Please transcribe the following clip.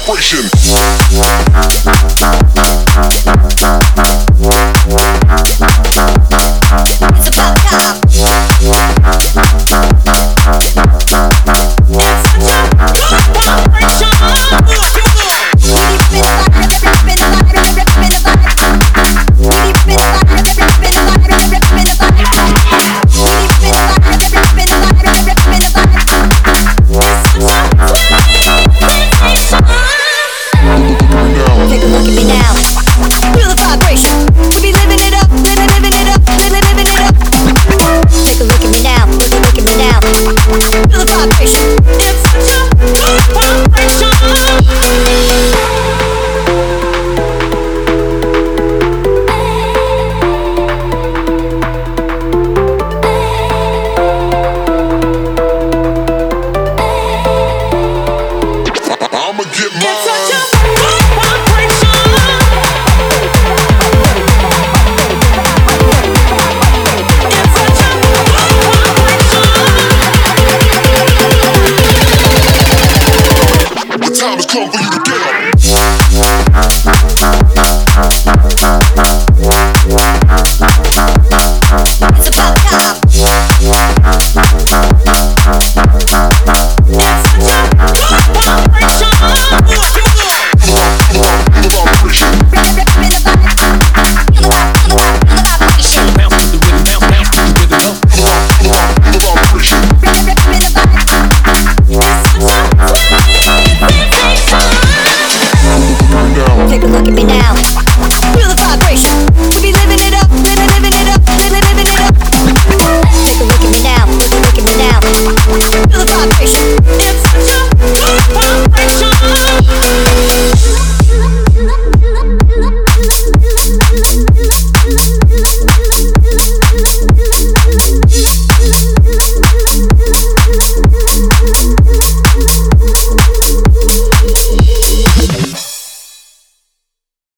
vibration. It's about time. It's such a good vibration. Take a look at me now. Feel the vibration. We be living it up, living it up, living it up. Take a look at me now. Look at me now. Feel the vibration.